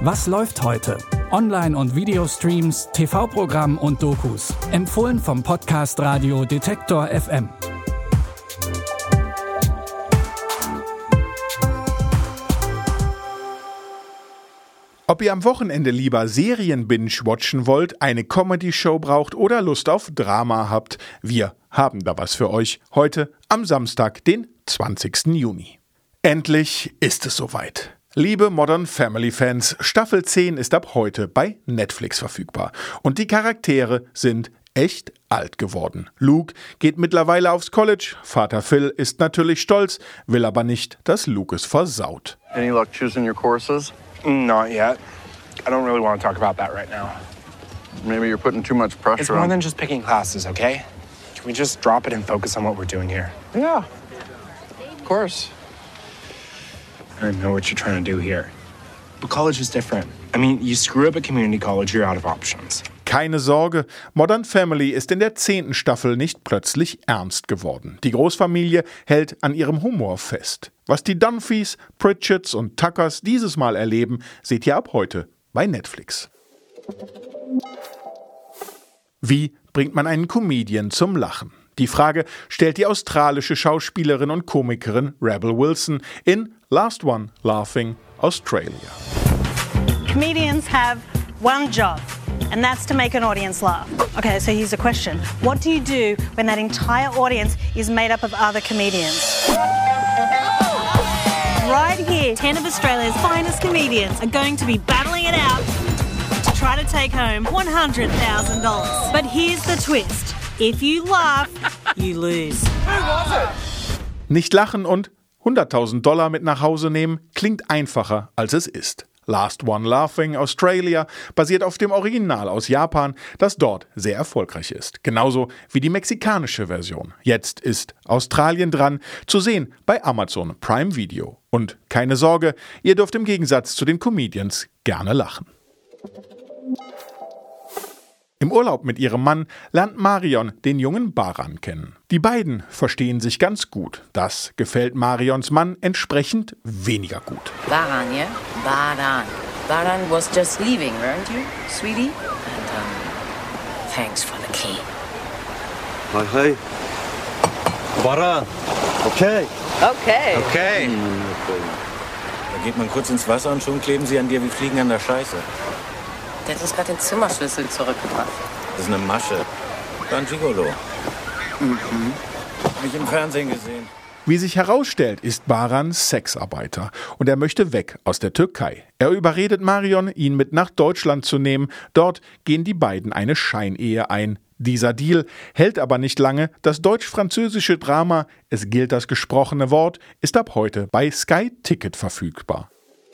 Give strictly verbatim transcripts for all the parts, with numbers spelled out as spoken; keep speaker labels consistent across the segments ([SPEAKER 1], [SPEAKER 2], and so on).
[SPEAKER 1] Was läuft heute? Online- und Videostreams, T V-Programm und Dokus. Empfohlen vom Podcast Radio Detektor F M.
[SPEAKER 2] Ob ihr am Wochenende lieber Serien binge-watchen wollt, eine Comedy-Show braucht oder Lust auf Drama habt, wir haben da was für euch. Heute am Samstag, den zwanzigsten Juni. Endlich ist es soweit. Liebe Modern Family Fans, Staffel zehn ist ab heute bei Netflix verfügbar. Und die Charaktere sind echt alt geworden. Luke geht mittlerweile aufs College, Vater Phil ist natürlich stolz, will aber nicht, dass Luke es versaut.
[SPEAKER 3] Any luck choosing your courses?
[SPEAKER 4] Not yet. I don't really want to talk about that right now.
[SPEAKER 3] Maybe you're putting too much pressure on.
[SPEAKER 4] It's more than just picking classes, okay? Can we just drop it and focus on what we're doing here?
[SPEAKER 3] Yeah, of course.
[SPEAKER 4] I know what you're trying to do here. But college is different. I mean, you screw up at community college, you're out of options.
[SPEAKER 2] Keine Sorge, Modern Family ist in der zehnten Staffel nicht plötzlich ernst geworden. Die Großfamilie hält an ihrem Humor fest. Was die Dunphys, Pritchards und Tuckers dieses Mal erleben, seht ihr ab heute bei Netflix. Wie bringt man einen Comedian zum Lachen? Die Frage stellt die australische Schauspielerin und Komikerin Rebel Wilson in Last One Laughing Australia.
[SPEAKER 5] Comedians have one job, and that's to make an audience laugh. Okay, so here's a question. What do you do when that entire audience is made up of other comedians? Right here, ten of Australia's finest comedians are going to be battling it out to try to take home one hundred thousand dollars. But here's the twist. If you laugh, you lose.
[SPEAKER 2] Nicht lachen und hunderttausend Dollar mit nach Hause nehmen klingt einfacher, als es ist. Last One Laughing Australia basiert auf dem Original aus Japan, das dort sehr erfolgreich ist. Genauso wie die mexikanische Version. Jetzt ist Australien dran, zu sehen bei Amazon Prime Video. Und keine Sorge, ihr dürft im Gegensatz zu den Comedians gerne lachen. Im Urlaub mit ihrem Mann lernt Marion den jungen Baran kennen. Die beiden verstehen sich ganz gut. Das gefällt Marions Mann entsprechend weniger gut.
[SPEAKER 6] Baran, yeah? Baran. Baran was just leaving, weren't you, sweetie? And, um, thanks for the key.
[SPEAKER 7] Hi, hi. Baran. Okay.
[SPEAKER 6] Okay.
[SPEAKER 8] Okay. Da geht man kurz ins Wasser und schon kleben sie an dir wie Fliegen an der Scheiße.
[SPEAKER 6] Der hat uns gerade den Zimmerschlüssel zurückgebracht.
[SPEAKER 8] Das ist eine Masche. Dann Gigolo.
[SPEAKER 6] Mhm.
[SPEAKER 8] Hab ich im Fernsehen gesehen.
[SPEAKER 2] Wie sich herausstellt, ist Baran Sexarbeiter und er möchte weg aus der Türkei. Er überredet Marion, ihn mit nach Deutschland zu nehmen. Dort gehen die beiden eine Scheinehe ein. Dieser Deal hält aber nicht lange. Das deutsch-französische Drama Es gilt das gesprochene Wort ist ab heute bei Sky Ticket verfügbar.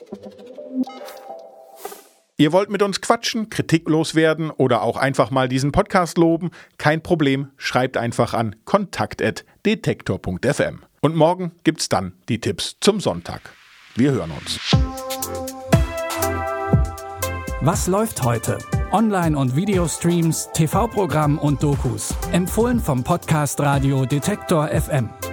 [SPEAKER 2] Ihr wollt mit uns quatschen, Kritik loswerden oder auch einfach mal diesen Podcast loben? Kein Problem, schreibt einfach an kontakt at detektor punkt f m. Und morgen gibt's dann die Tipps zum Sonntag. Wir hören uns.
[SPEAKER 1] Was läuft heute? Online- und Videostreams, T V-Programm und Dokus. Empfohlen vom Podcast Radio Detektor F M.